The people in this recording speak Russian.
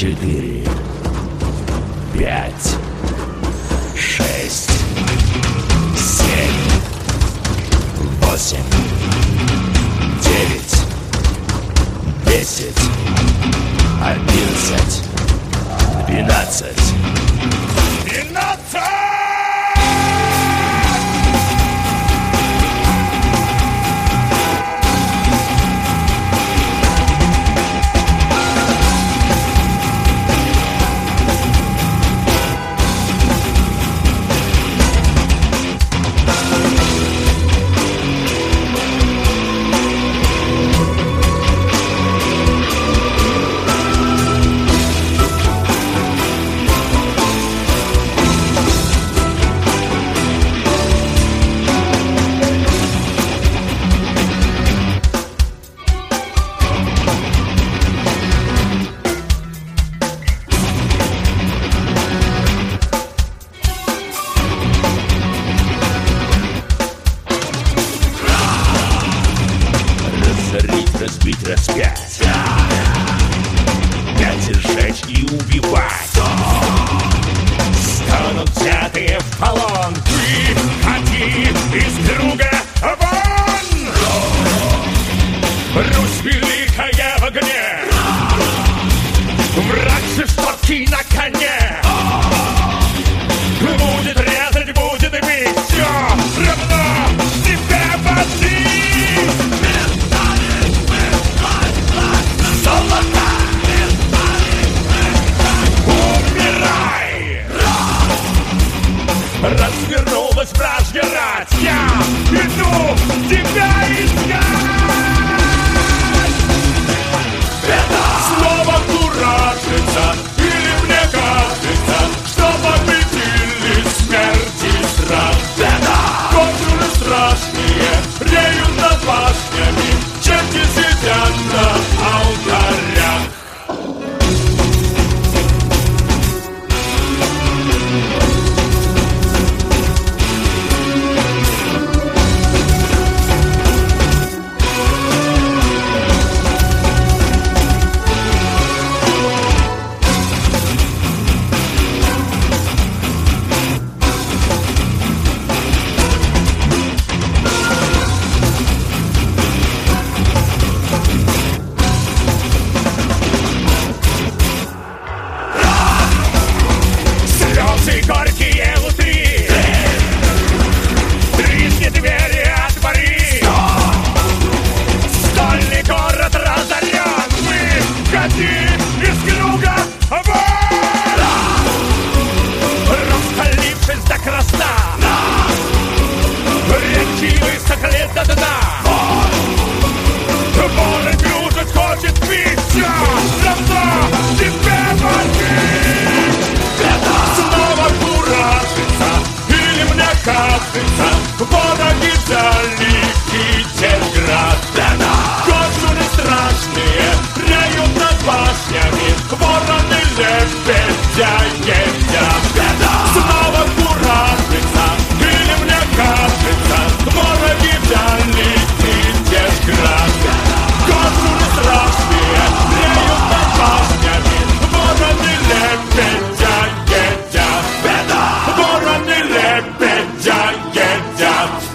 4, 5, 6, 7, 8, 9, 10, 11, 12, 13. Разбить, распять, пять сжечь и убивать. Станут взятые в полон. Выходи из круга вон! Русь великая в огне, враг жестокий на коне. Будет резать, будет бить, все равно тебе воды. Развернулась вражья рать, я иду тебя искать. Снова куражится, или мне кажется, что победили смерти страх. Контуры страшные реют над башнями, черти сидят на алтарях. Горькие лутри, тресни двери, отвори. Стольный город разорен, выходи из круга вон! Раскалившись до красна, реки высохли до дна. Воры кружит, хочет пить, все равно тебе воды. Снова куражится, или мне кажется, вороги взяли Китежград. Консулы страшные реют над башнями, вороны лебедя едят. Снова куражится, или мне кажется, вороги взяли Китежград. Консулы страшные реют над башнями, вороны лебедя едят. Вороны лебедя едят.